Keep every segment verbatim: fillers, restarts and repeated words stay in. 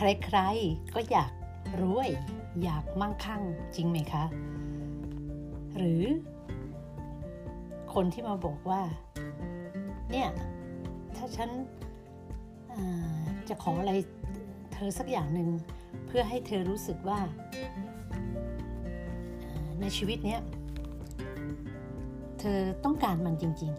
ใครๆก็อยากรวยอยากมั่งคั่งจริงไหมคะหรือคนที่มาบอกว่าเนี่ยถ้าฉันจะขออะไรเธอสักอย่างหนึ่งเพื่อให้เธอรู้สึกว่าในชีวิตเนี้ยเธอต้องการมันจริง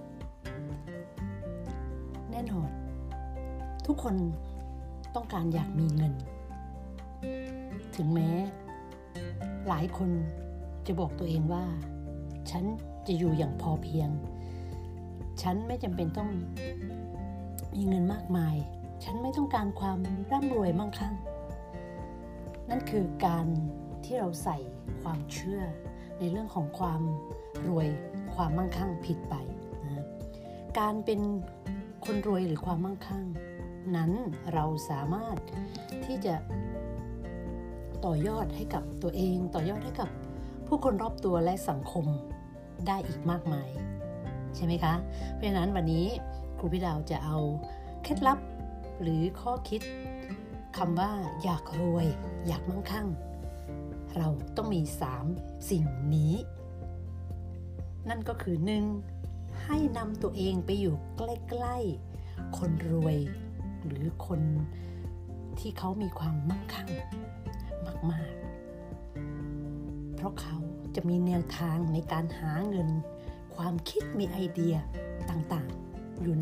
ๆแน่นอนทุกคนต้องการอยากมีเงินถึงแม้หลายคนจะบอกตัวเองว่าฉันจะอยู่อย่างพอเพียงฉันไม่จำเป็นต้องมีเงินมากมายฉันไม่ต้องการความร่ำรวยมั่งคั่งนั่นคือการที่เราใส่ความเชื่อในเรื่องของความรวยความมั่งคั่งผิดไปนะการเป็นคนรวยหรือความมั่งคั่งนั้นเราสามารถที่จะต่อยอดให้กับตัวเองต่อยอดให้กับผู้คนรอบตัวและสังคมได้อีกมากมายใช่ไหมคะเพราะฉะนั้นวันนี้ครูพี่ดาวจะเอาเคล็ดลับหรือข้อคิดคำว่าอยากรวยอยากมั่งคั่งเราต้องมีสามสิ่งนี้นั่นก็คือหนึ่งให้นำตัวเองไปอยู่ใกล้ๆคนรวยหรือคนที่เขามีความมั่งคั่งมากๆเพราะเขาจะมีแนวทางในการหาเงินความคิดมีไอเดียต่างๆอยู่ใน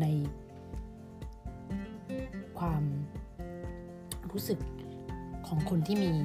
ความรู้สึกของคนที่มี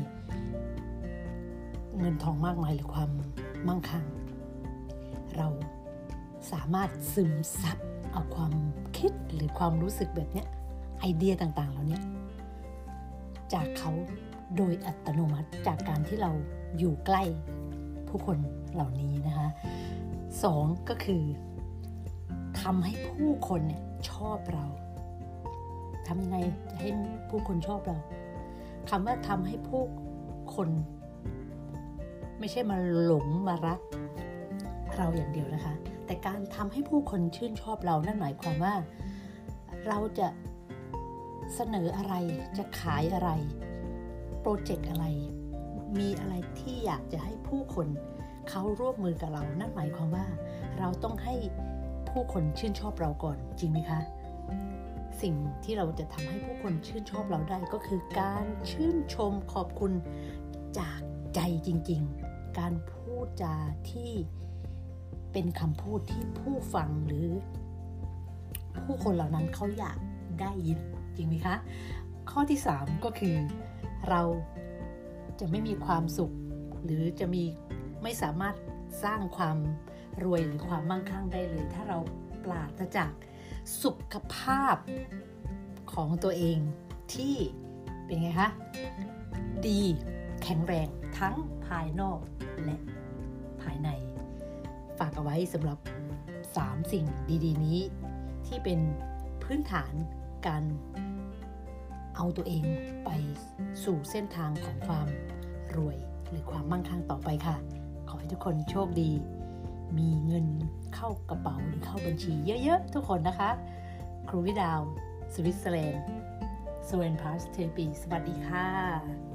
เงินทองมากมายหรือความมั่งคั่งเราสามารถซึมซับเอาความคิดหรือความรู้สึกแบบนี้ไอเดียต่างๆเหล่านี้จากเขาโดยอัตโนมัติจากการที่เราอยู่ใกล้ผู้คนเหล่านี้นะคะสองก็คือทำให้ผู้คนเนี่ยชอบเราทำยังไงให้ผู้คนชอบเราคำว่าทำให้ผู้คนไม่ใช่มาหลงมารักเราอย่างเดียวนะคะแต่การทำให้ผู้คนชื่นชอบเรานั่นหมายความว่าเราจะเสนออะไรจะขายอะไรโปรเจกต์อะไรมีอะไรที่อยากจะให้ผู้คนเขาร่วมมือกับเรานั่นหมายความว่าเราต้องให้ผู้คนชื่นชอบเราก่อนจริงไหมคะสิ่งที่เราจะทำให้ผู้คนชื่นชอบเราได้ก็คือการชื่นชมขอบคุณจากใจจริงๆการพูดจาที่เป็นคำพูดที่ผู้ฟังหรือผู้คนเหล่านั้นเขาอยากได้ยินจริงไหมคะข้อที่สามก็คือเราจะไม่มีความสุขหรือจะมีไม่สามารถสร้างความรวยหรือความมั่งคั่งได้เลยถ้าเราปราศจากสุขภาพของตัวเองที่เป็นไงคะดีแข็งแรงทั้งภายนอกและภายในฝากเอาไว้สำหรับสามสิ่งดีๆนี้ที่เป็นพื้นฐานการเอาตัวเองไปสู่เส้นทางของความรวยหรือความมั่งคั่งต่อไปค่ะขอให้ทุกคนโชคดีมีเงินเข้ากระเป๋าหรือเข้าบัญชีเยอะๆทุกคนนะคะครูวิดาวสวิตเซอร์แลนด์สวีเดนพาสเทปีสวัสดีค่ะ